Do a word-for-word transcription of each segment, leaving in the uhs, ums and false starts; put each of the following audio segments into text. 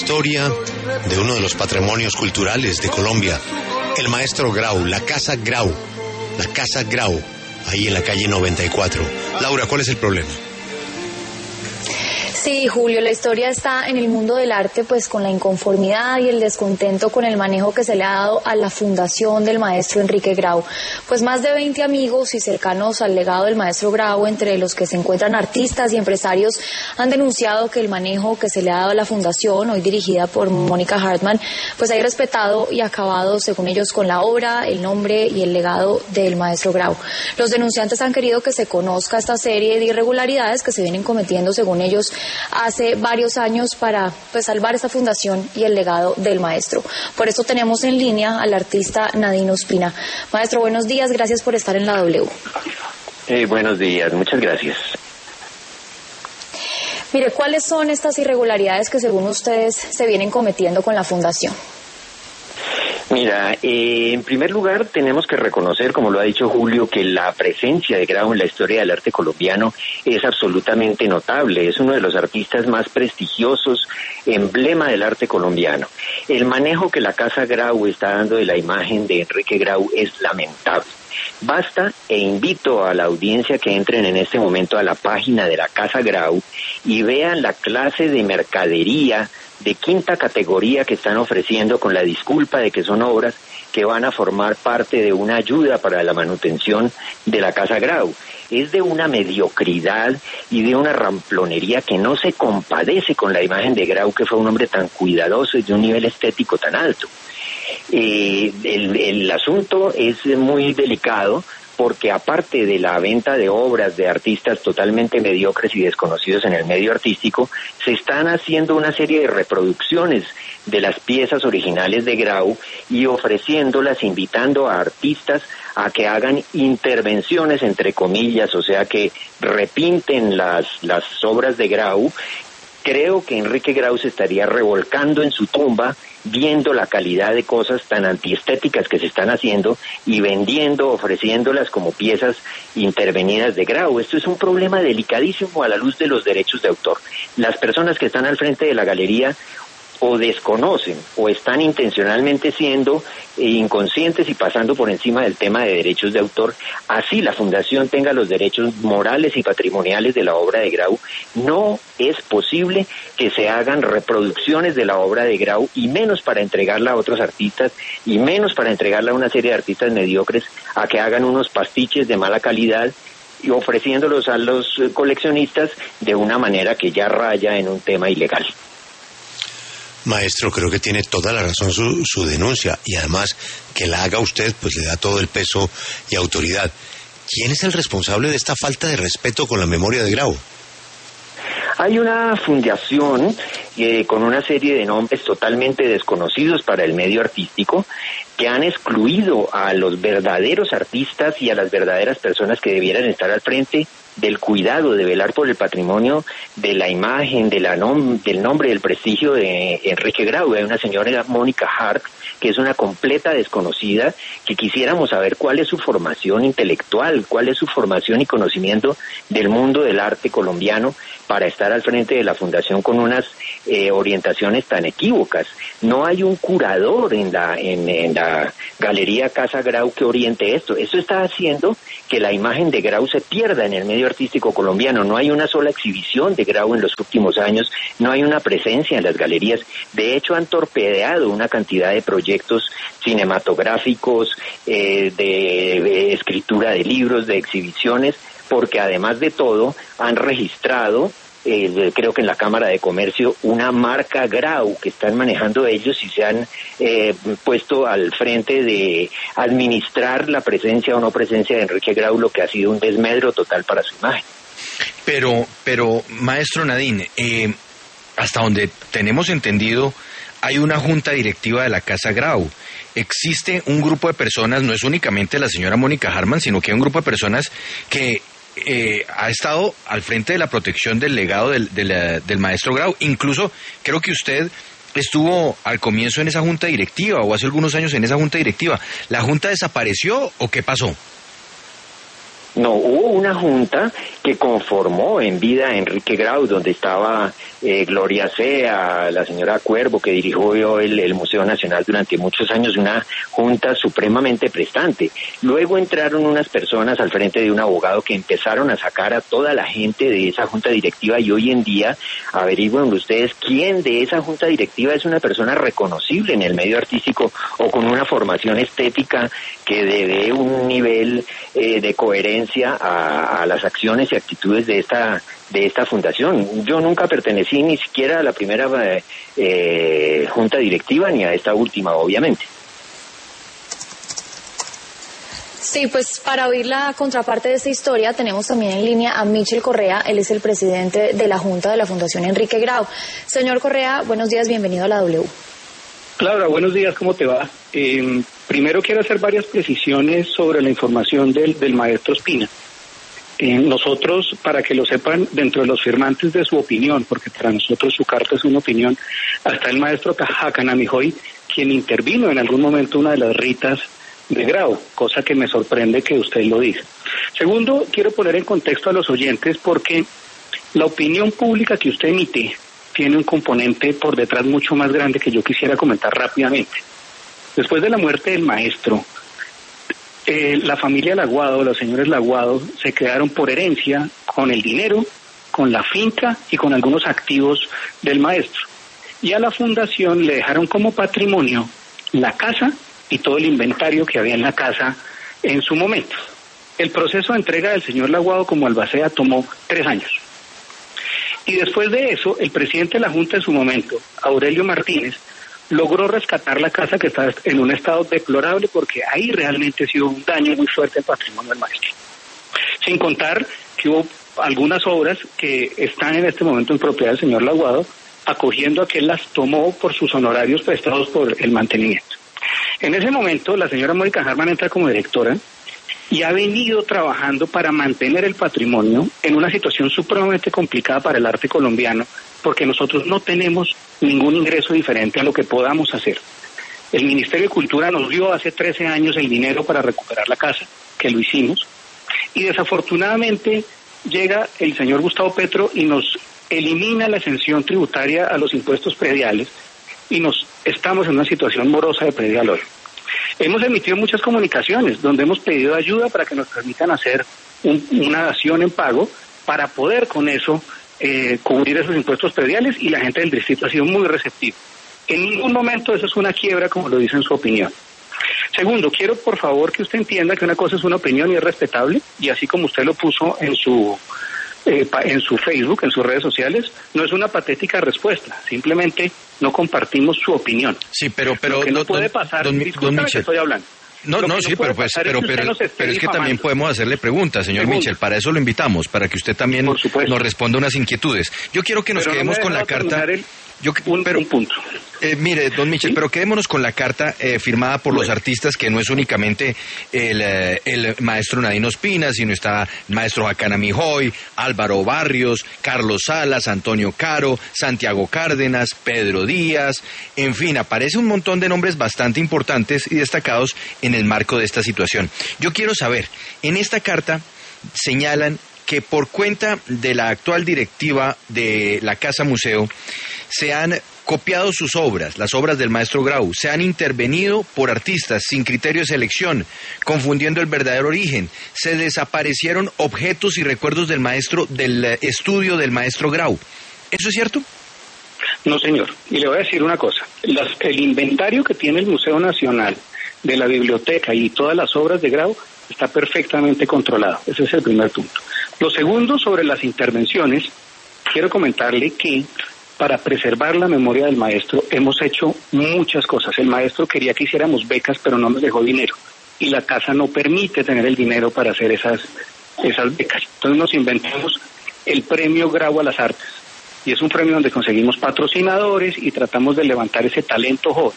historia de uno de los patrimonios culturales de Colombia, el maestro Grau, la Casa Grau, la Casa Grau, ahí en la calle noventa y cuatro. Laura, ¿cuál es el problema? Sí, Julio, la historia está en el mundo del arte, pues con la inconformidad y el descontento con el manejo que se le ha dado a la fundación del maestro Enrique Grau. Pues más de veinte amigos y cercanos al legado del maestro Grau, entre los que se encuentran artistas y empresarios, han denunciado que el manejo que se le ha dado a la fundación, hoy dirigida por Mónica Hartman, pues ha irrespetado y acabado, según ellos, con la obra, el nombre y el legado del maestro Grau. Los denunciantes han querido que se conozca esta serie de irregularidades que se vienen cometiendo, según ellos, hace varios años para pues salvar esta fundación y el legado del maestro. Por eso tenemos en línea al artista Nadine Ospina. Maestro, buenos días, gracias por estar en la W. Eh, buenos días, muchas gracias. Mire, ¿cuáles son estas irregularidades que según ustedes se vienen cometiendo con la fundación? Mira, eh, en primer lugar tenemos que reconocer, como lo ha dicho Julio, que la presencia de Grau en la historia del arte colombiano es absolutamente notable. Es uno de los artistas más prestigiosos, emblema del arte colombiano. El manejo que la Casa Grau está dando de la imagen de Enrique Grau es lamentable. Basta e invito a la audiencia que entren en este momento a la página de la Casa Grau y vean la clase de mercadería de quinta categoría que están ofreciendo, con la disculpa de que son obras que van a formar parte de una ayuda para la manutención de la Casa Grau. Es de una mediocridad y de una ramplonería que no se compadece con la imagen de Grau, que fue un hombre tan cuidadoso y de un nivel estético tan alto. Eh, el, el asunto es muy delicado, porque aparte de la venta de obras de artistas totalmente mediocres y desconocidos en el medio artístico, se están haciendo una serie de reproducciones de las piezas originales de Grau y ofreciéndolas, invitando a artistas a que hagan intervenciones, entre comillas, o sea, que repinten las, las obras de Grau. Creo que Enrique Grau se estaría revolcando en su tumba viendo la calidad de cosas tan antiestéticas que se están haciendo y vendiendo, ofreciéndolas como piezas intervenidas de Grau. Esto es un problema delicadísimo a la luz de los derechos de autor. Las personas que están al frente de la galería o desconocen o están intencionalmente siendo inconscientes y pasando por encima del tema de derechos de autor. Así la fundación tenga los derechos morales y patrimoniales de la obra de Grau, no es posible que se hagan reproducciones de la obra de Grau, y menos para entregarla a otros artistas, y menos para entregarla a una serie de artistas mediocres a que hagan unos pastiches de mala calidad y ofreciéndolos a los coleccionistas de una manera que ya raya en un tema ilegal. Maestro, creo que tiene toda la razón su, su denuncia, y además que la haga usted pues le da todo el peso y autoridad. ¿Quién es el responsable de esta falta de respeto con la memoria de Grau? Hay una fundación eh, con una serie de nombres totalmente desconocidos para el medio artístico, que han excluido a los verdaderos artistas y a las verdaderas personas que debieran estar al frente del cuidado, de velar por el patrimonio, de la imagen, de la nom- del nombre, del prestigio de Enrique Grau. Hay una señora, Mónica Hart, que es una completa desconocida, que quisiéramos saber cuál es su formación intelectual, cuál es su formación y conocimiento del mundo del arte colombiano para estar al frente de la fundación con unas eh, orientaciones tan equívocas. No hay un curador en la, en, en la Galería Casa Grau que oriente esto. Eso está haciendo que la imagen de Grau se pierda en el medio artístico colombiano. No hay una sola exhibición de Grau en los últimos años, no hay una presencia en las galerías. De hecho, han torpedeado una cantidad de proyectos cinematográficos, eh, de, de escritura de libros, de exhibiciones, porque además de todo han registrado, eh, creo que en la Cámara de Comercio, una marca Grau que están manejando ellos, y se han eh, puesto al frente de administrar la presencia o no presencia de Enrique Grau, lo que ha sido un desmedro total para su imagen. Pero, pero maestro Nadine, eh, hasta donde tenemos entendido, hay una junta directiva de la Casa Grau. Existe un grupo de personas, no es únicamente la señora Mónica Hartman, sino que hay un grupo de personas que eh, ha estado al frente de la protección del legado del, del, del maestro Grau. Incluso creo que usted estuvo al comienzo en esa junta directiva, o hace algunos años en esa junta directiva. ¿La junta desapareció o qué pasó? No, hubo una junta que conformó en vida a Enrique Grau, donde estaba eh, Gloria Sea, la señora Cuervo, que dirigió el, el Museo Nacional durante muchos años, una junta supremamente prestante. Luego entraron unas personas al frente de un abogado que empezaron a sacar a toda la gente de esa junta directiva, y hoy en día, averigüen ustedes quién de esa junta directiva es una persona reconocible en el medio artístico o con una formación estética que dé un nivel eh, de coherencia A, a las acciones y actitudes de esta de esta fundación. Yo nunca pertenecí ni siquiera a la primera eh, junta directiva ni a esta última, obviamente. Sí, pues para oír la contraparte de esta historia tenemos también en línea a Michel Correa. Él es el presidente de la Junta de la Fundación Enrique Grau. Señor Correa, buenos días, bienvenido a la W. Laura, buenos días, ¿cómo te va? Eh, primero quiero hacer varias precisiones sobre la información del, del maestro Espina. Eh, nosotros, para que lo sepan, dentro de los firmantes de su opinión, porque para nosotros su carta es una opinión, hasta el maestro Hakanamijoy, quien intervino en algún momento una de las ritas de Grau, cosa que me sorprende que usted lo diga. Segundo, quiero poner en contexto a los oyentes porque la opinión pública que usted emite tiene un componente por detrás mucho más grande que yo quisiera comentar rápidamente. Después de la muerte del maestro, eh, la familia Laguado, los señores Laguado, se quedaron por herencia con el dinero, con la finca y con algunos activos del maestro. Y a la fundación le dejaron como patrimonio la casa y todo el inventario que había en la casa en su momento. El proceso de entrega del señor Laguado como albacea tomó tres años. Y después de eso, el presidente de la Junta en su momento, Aurelio Martínez, logró rescatar la casa que está en un estado deplorable porque ahí realmente ha sido un daño muy fuerte al patrimonio del maestro. Sin contar que hubo algunas obras que están en este momento en propiedad del señor Laguado, acogiendo a que él las tomó por sus honorarios prestados por el mantenimiento. En ese momento, la señora Mónica Harman entra como directora y ha venido trabajando para mantener el patrimonio en una situación supremamente complicada para el arte colombiano, porque nosotros no tenemos ningún ingreso diferente a lo que podamos hacer. El Ministerio de Cultura nos dio hace trece años el dinero para recuperar la casa, que lo hicimos, y desafortunadamente llega el señor Gustavo Petro y nos elimina la exención tributaria a los impuestos prediales, y nos estamos en una situación morosa de predial hoy. Hemos emitido muchas comunicaciones donde hemos pedido ayuda para que nos permitan hacer un, una dación en pago para poder con eso eh, cubrir esos impuestos prediales, y la gente del distrito ha sido muy receptiva. En ningún momento eso es una quiebra, como lo dice en su opinión. Segundo, quiero por favor que usted entienda que una cosa es una opinión y es respetable, y así como usted lo puso en su eh, en su Facebook, en sus redes sociales, no es una patética respuesta, simplemente no compartimos su opinión. Sí, pero pero lo que no don, puede pasar, don, discúlpame don que estoy hablando. No, no, no, sí, pero pues, pero, pero, pero es que también podemos hacerle preguntas, señor Segundo. Michel, para eso lo invitamos, para que usted también nos responda unas inquietudes. Yo quiero que nos pero quedemos no con la carta. El... Yo, un, pero, un punto. Eh, mire, don Michel, ¿sí? Pero quedémonos con la carta eh, firmada por bueno. los artistas, que no es únicamente el, eh, el maestro Nadine Ospina, sino está el maestro Hakanamijoy, Álvaro Barrios, Carlos Salas, Antonio Caro, Santiago Cárdenas, Pedro Díaz, en fin, aparece un montón de nombres bastante importantes y destacados en el marco de esta situación. Yo quiero saber, en esta carta señalan que por cuenta de la actual directiva de la Casa Museo se han copiado sus obras, las obras del maestro Grau, se han intervenido por artistas sin criterio de selección, confundiendo el verdadero origen, se desaparecieron objetos y recuerdos del maestro, del estudio del maestro Grau. ¿Eso es cierto? No, señor, y le voy a decir una cosa, Las, el inventario que tiene el Museo Nacional de la biblioteca y todas las obras de Grau está perfectamente controlado, ese es el primer punto. Lo segundo, sobre las intervenciones, quiero comentarle que para preservar la memoria del maestro hemos hecho muchas cosas. El maestro quería que hiciéramos becas, pero no nos dejó dinero, y la casa no permite tener el dinero para hacer esas, esas becas. Entonces nos inventamos el premio Grau a las artes, y es un premio donde conseguimos patrocinadores y tratamos de levantar ese talento joven.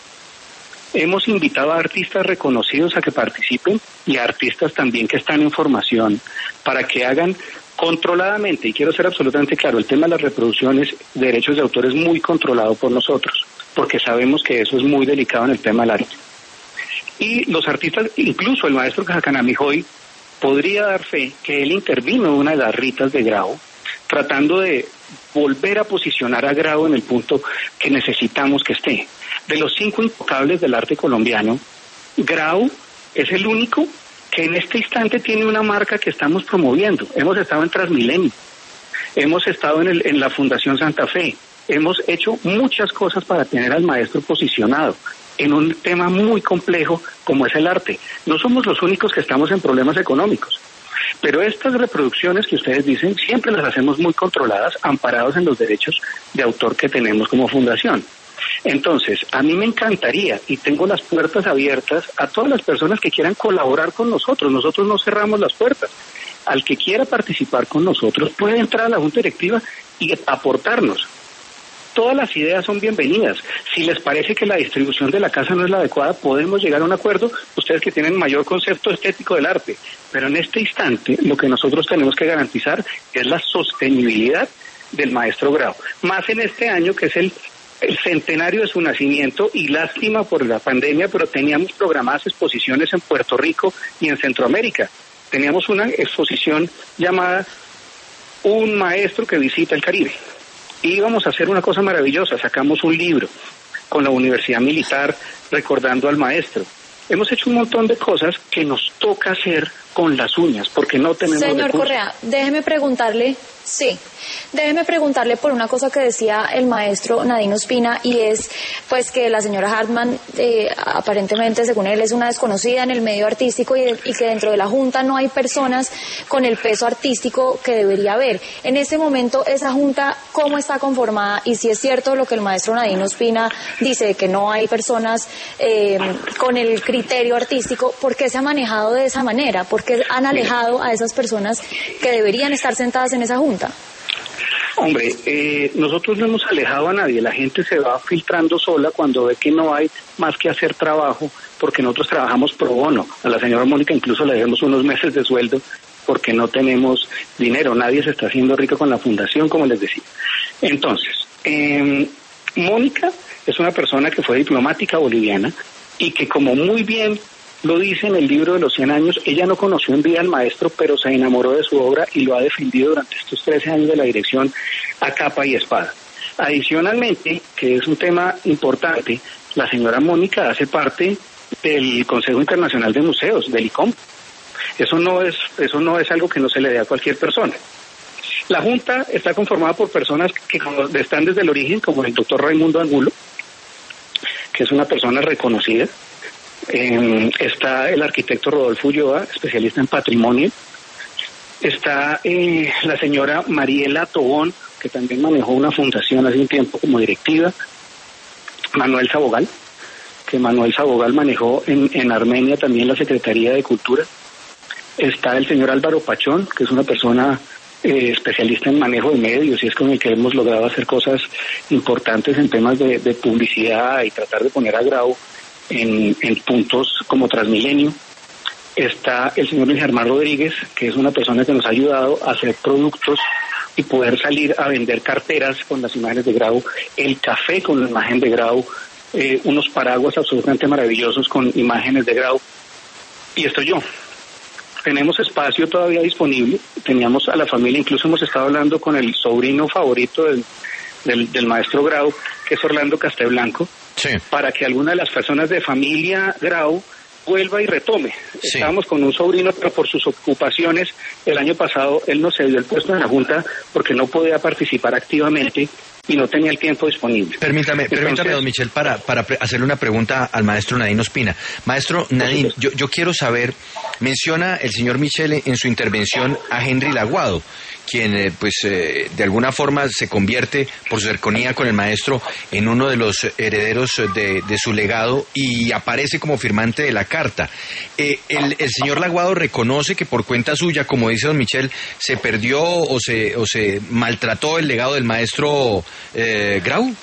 Hemos invitado a artistas reconocidos a que participen y a artistas también que están en formación para que hagan controladamente, y quiero ser absolutamente claro, el tema de las reproducciones de derechos de autor es muy controlado por nosotros, porque sabemos que eso es muy delicado en el tema del arte. Y los artistas, incluso el maestro Hakanamijoy, podría dar fe que él intervino en una de las ritas de Grau, tratando de volver a posicionar a Grau en el punto que necesitamos que esté. De los cinco intocables del arte colombiano, Grau es el único que en este instante tiene una marca que estamos promoviendo. Hemos estado en Transmilenio, hemos estado en, el, en la Fundación Santa Fe, hemos hecho muchas cosas para tener al maestro posicionado en un tema muy complejo como es el arte. No somos los únicos que estamos en problemas económicos, pero estas reproducciones que ustedes dicen siempre las hacemos muy controladas, amparados en los derechos de autor que tenemos como fundación. Entonces, a mí me encantaría, y tengo las puertas abiertas a todas las personas que quieran colaborar con nosotros. Nosotros no cerramos las puertas. Al que quiera participar con nosotros puede entrar a la Junta Directiva y aportarnos. Todas las ideas son bienvenidas. Si les parece que la distribución de la casa no es la adecuada, podemos llegar a un acuerdo, ustedes que tienen mayor concepto estético del arte. Pero en este instante, lo que nosotros tenemos que garantizar es la sostenibilidad del maestro Grau. Más en este año, que es el, el centenario de su nacimiento, y lástima por la pandemia, pero teníamos programadas exposiciones en Puerto Rico y en Centroamérica. Teníamos una exposición llamada Un maestro que visita el Caribe. Y íbamos a hacer una cosa maravillosa, sacamos un libro con la Universidad Militar recordando al maestro. Hemos hecho un montón de cosas que nos toca hacer con las uñas, porque no tenemos Señor recursos. Correa, déjeme preguntarle, sí, déjeme preguntarle por una cosa que decía el maestro Nadine Ospina, y es pues que la señora Hartman eh, aparentemente, según él, es una desconocida en el medio artístico, y, y que dentro de la Junta no hay personas con el peso artístico que debería haber. En este momento, esa Junta, ¿cómo está conformada? Y si es cierto lo que el maestro Nadine Ospina dice, que no hay personas eh, con el criterio artístico, ¿por qué se ha manejado de esa manera? ¿Por qué han alejado a esas personas que deberían estar sentadas en esa Junta? Hombre, eh, nosotros no hemos alejado a nadie. La gente se va filtrando sola cuando ve que no hay más que hacer trabajo, porque nosotros trabajamos pro bono. A la señora Mónica incluso le debemos unos meses de sueldo porque no tenemos dinero. Nadie se está haciendo rico con la fundación, como les decía. Entonces, eh, Mónica es una persona que fue diplomática boliviana y que, como muy bien lo dice en el libro de los cien años, ella no conoció en vida al maestro, pero se enamoró de su obra y lo ha defendido durante estos trece años de la dirección a capa y espada. Adicionalmente, que es un tema importante, la señora Mónica hace parte del Consejo Internacional de Museos, del I C O M. Eso no es, eso no es algo que no se le dé a cualquier persona. La Junta está conformada por personas que están desde el origen, como el doctor Raimundo Angulo, que es una persona reconocida. Eh, está el arquitecto Rodolfo Ulloa, especialista en patrimonio. Está eh, la señora Mariela Tobón, que también manejó una fundación hace un tiempo como directiva. Manuel Sabogal, que Manuel Sabogal manejó en, en Armenia también la Secretaría de Cultura. Está el señor Álvaro Pachón, que es una persona eh, especialista en manejo de medios, y es con el que hemos logrado hacer cosas importantes en temas de, de publicidad y tratar de poner a Grau En, en puntos como Transmilenio. Está el señor Luis Germán Rodríguez, que es una persona que nos ha ayudado a hacer productos y poder salir a vender carteras con las imágenes de Grau, el café con la imagen de Grau, eh, unos paraguas absolutamente maravillosos con imágenes de Grau, y estoy yo. Tenemos espacio todavía disponible, teníamos a la familia, incluso hemos estado hablando con el sobrino favorito del, del, del maestro Grau, que es Orlando Casteblanco, sí, para que alguna de las personas de familia Grau vuelva y retome. Sí. Estábamos con un sobrino, pero por sus ocupaciones el año pasado él no se dio el puesto en la Junta porque no podía participar activamente y no tenía el tiempo disponible. Permítame, Entonces, permítame, don Michel, para, para hacerle una pregunta al maestro Nadine Ospina. Maestro Nadine, yo, yo quiero saber, menciona el señor Michel en su intervención a Henry Laguado, quien eh, pues eh, de alguna forma se convierte por su cercanía con el maestro en uno de los herederos de, de su legado y aparece como firmante de la carta. Eh, el, el señor Laguado reconoce que por cuenta suya, como dice don Michel, se perdió o se, o se maltrató el legado del maestro eh, Grau.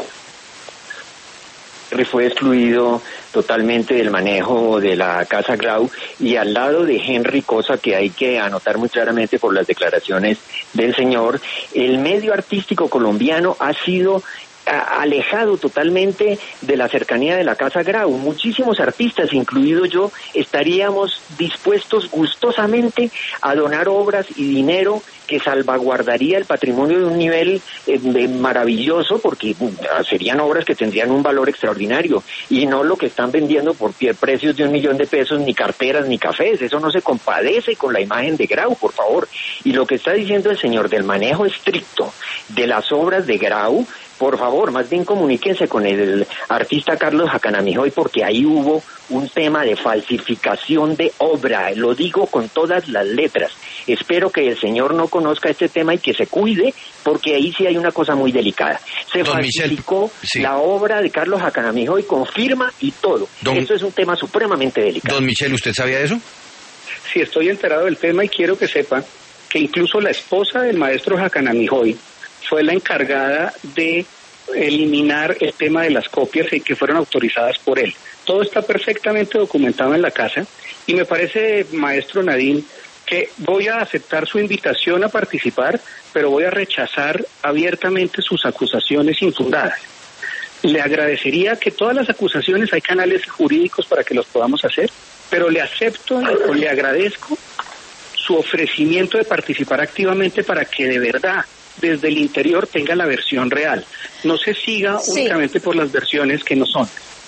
Fue excluido totalmente del manejo de la Casa Grau, y al lado de Henry, cosa que hay que anotar muy claramente por las declaraciones del señor, el medio artístico colombiano ha sido alejado totalmente de la cercanía de la Casa Grau. Muchísimos artistas, incluido yo, estaríamos dispuestos gustosamente a donar obras y dinero que salvaguardaría el patrimonio de un nivel eh, maravilloso, porque uh, serían obras que tendrían un valor extraordinario, y no lo que están vendiendo por pie, precios de un millón de pesos, ni carteras, ni cafés. Eso no se compadece con la imagen de Grau, por favor. Y lo que está diciendo el señor del manejo estricto de las obras de Grau, por favor, más bien comuníquense con el artista Carlos Jacanamijoy, porque ahí hubo un tema de falsificación de obra, lo digo con todas las letras. Espero que el señor no conozca este tema y que se cuide, porque ahí sí hay una cosa muy delicada. Se Don falsificó Michel, sí. la obra de Carlos Jacanamijoy con firma y todo. Don, Eso es un tema supremamente delicado. Don Michel, ¿usted sabía eso? Sí, estoy enterado del tema y quiero que sepa que incluso la esposa del maestro Jacanamijoy fue la encargada de eliminar el tema de las copias y que fueron autorizadas por él. Todo está perfectamente documentado en la casa y me parece, maestro Nadine, que voy a aceptar su invitación a participar, pero voy a rechazar abiertamente sus acusaciones infundadas. Le agradecería que todas las acusaciones, hay canales jurídicos para que los podamos hacer, pero le acepto o le agradezco su ofrecimiento de participar activamente para que de verdad desde el interior tenga la versión real. No se siga sí. únicamente por las versiones que no son.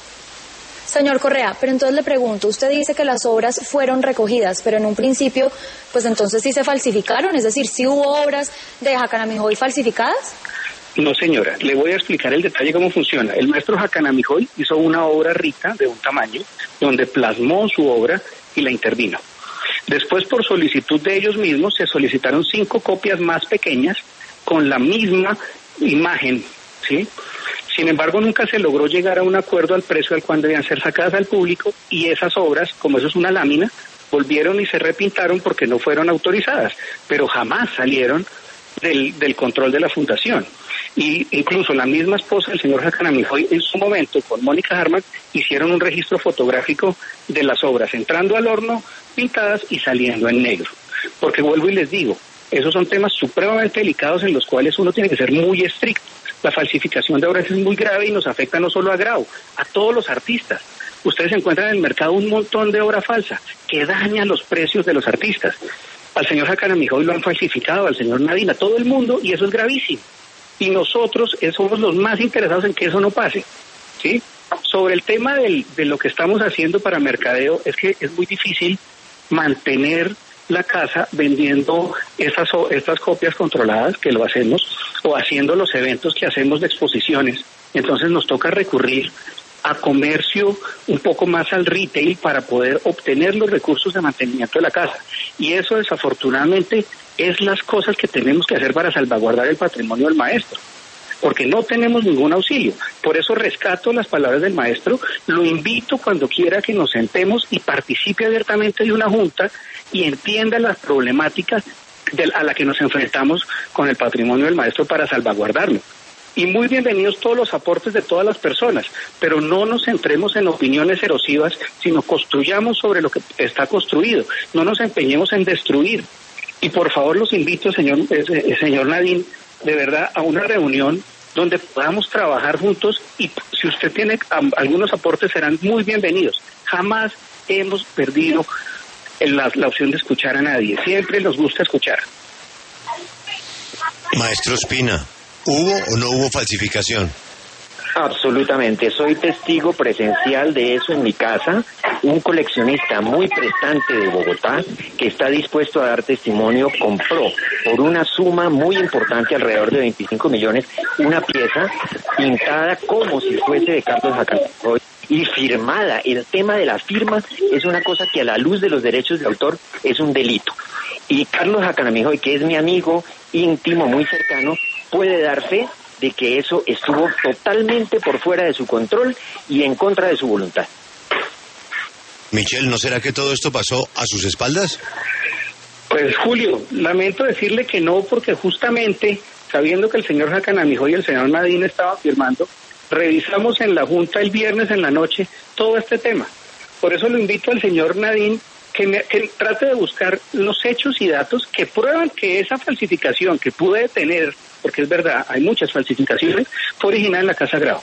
Señor Correa, pero entonces le pregunto, usted dice que las obras fueron recogidas, pero en un principio, pues entonces sí se falsificaron, es decir, ¿sí hubo obras de Jacanamijoy falsificadas? No, señora, le voy a explicar el detalle cómo funciona. El maestro Jacanamijoy hizo una obra rica de un tamaño, donde plasmó su obra y la intervino. Después, por solicitud de ellos mismos, se solicitaron cinco copias más pequeñas con la misma imagen, ¿sí? Sin embargo, nunca se logró llegar a un acuerdo al precio al cual debían ser sacadas al público, y esas obras, como eso es una lámina, volvieron y se repintaron porque no fueron autorizadas, pero jamás salieron del, del control de la fundación. Y incluso la misma esposa del señor Jacanamijoy, en su momento, con Mónica Harman, hicieron un registro fotográfico de las obras, entrando al horno, pintadas y saliendo en negro. Porque vuelvo y les digo, esos son temas supremamente delicados en los cuales uno tiene que ser muy estricto. La falsificación de obras es muy grave y nos afecta no solo a Grau, a todos los artistas. Ustedes encuentran en el mercado un montón de obra falsa que daña los precios de los artistas. Al señor Jacanamijoy lo han falsificado, al señor Nadine, a todo el mundo, y eso es gravísimo. Y nosotros somos los más interesados en que eso no pase, ¿sí? Sobre el tema del, de lo que estamos haciendo para mercadeo, es que es muy difícil mantener la casa vendiendo esas, estas copias controladas, que lo hacemos, o haciendo los eventos que hacemos de exposiciones. Entonces nos toca recurrir a comercio un poco más al retail para poder obtener los recursos de mantenimiento de la casa. Y eso, desafortunadamente, es las cosas que tenemos que hacer para salvaguardar el patrimonio del maestro, porque no tenemos ningún auxilio. Por eso rescato las palabras del maestro, lo invito cuando quiera que nos sentemos y participe abiertamente de una junta y entienda las problemáticas de, a las que nos enfrentamos con el patrimonio del maestro para salvaguardarlo. Y muy bienvenidos todos los aportes de todas las personas, pero no nos centremos en opiniones erosivas, sino construyamos sobre lo que está construido, no nos empeñemos en destruir. Y por favor los invito, señor, eh, señor Nadine, de verdad, a una reunión donde podamos trabajar juntos, y si usted tiene um, algunos aportes serán muy bienvenidos. Jamás hemos perdido la, la opción de escuchar a nadie, siempre nos gusta escuchar. Maestro Espina, ¿hubo o no hubo falsificación? Absolutamente, soy testigo presencial de eso en mi casa, un coleccionista muy prestante de Bogotá que está dispuesto a dar testimonio, compró por una suma muy importante, alrededor de veinticinco millones, una pieza pintada como si fuese de Carlos Jacanamijoy y firmada. El tema de la firma es una cosa que a la luz de los derechos de autor es un delito. Y Carlos Jacanamijoy, que es mi amigo íntimo, muy cercano, puede dar fe de que eso estuvo totalmente por fuera de su control y en contra de su voluntad. Michel, ¿no será que todo esto pasó a sus espaldas? Pues Julio, lamento decirle que no, porque justamente, sabiendo que el señor Jacanamijoy y el señor Nadine estaban firmando, revisamos en la Junta el viernes en la noche todo este tema. Por eso lo invito al señor Nadine que, me, que trate de buscar los hechos y datos que prueban que esa falsificación que pude tener porque es verdad, hay muchas falsificaciones, fue originada en la Casa Grau.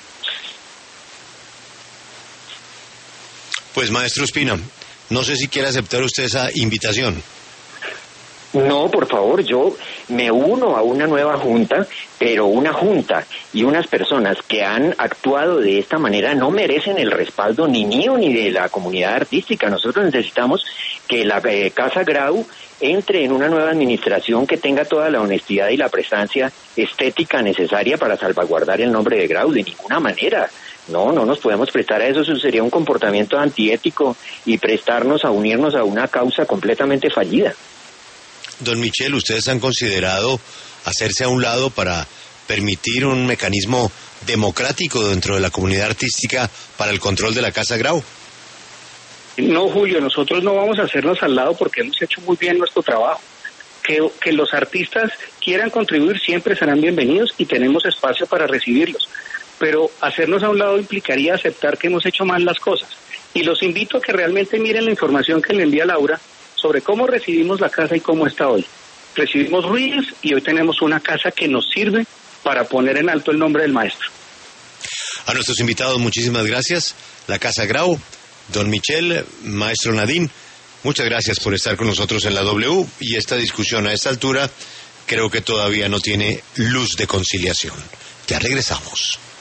Pues maestro Espina, no sé si quiere aceptar usted esa invitación. No, por favor, yo me uno a una nueva junta, pero una junta y unas personas que han actuado de esta manera no merecen el respaldo ni mío ni de la comunidad artística. Nosotros necesitamos que la eh, Casa Grau entre en una nueva administración que tenga toda la honestidad y la prestancia estética necesaria para salvaguardar el nombre de Grau. De ninguna manera. No, no nos podemos prestar a eso. Eso sería un comportamiento antiético y prestarnos a unirnos a una causa completamente fallida. Don Michel, ¿ustedes han considerado hacerse a un lado para permitir un mecanismo democrático dentro de la comunidad artística para el control de la Casa Grau? No, Julio, nosotros no vamos a hacernos al lado porque hemos hecho muy bien nuestro trabajo. Que, que los artistas quieran contribuir siempre serán bienvenidos y tenemos espacio para recibirlos. Pero hacernos a un lado implicaría aceptar que hemos hecho mal las cosas. Y los invito a que realmente miren la información que le envía Laura sobre cómo recibimos la casa y cómo está hoy. Recibimos ruinas y hoy tenemos una casa que nos sirve para poner en alto el nombre del maestro. A nuestros invitados, muchísimas gracias. La Casa Grau, don Michel, maestro Nadine, muchas gracias por estar con nosotros en la W, y esta discusión a esta altura creo que todavía no tiene luz de conciliación. Ya regresamos.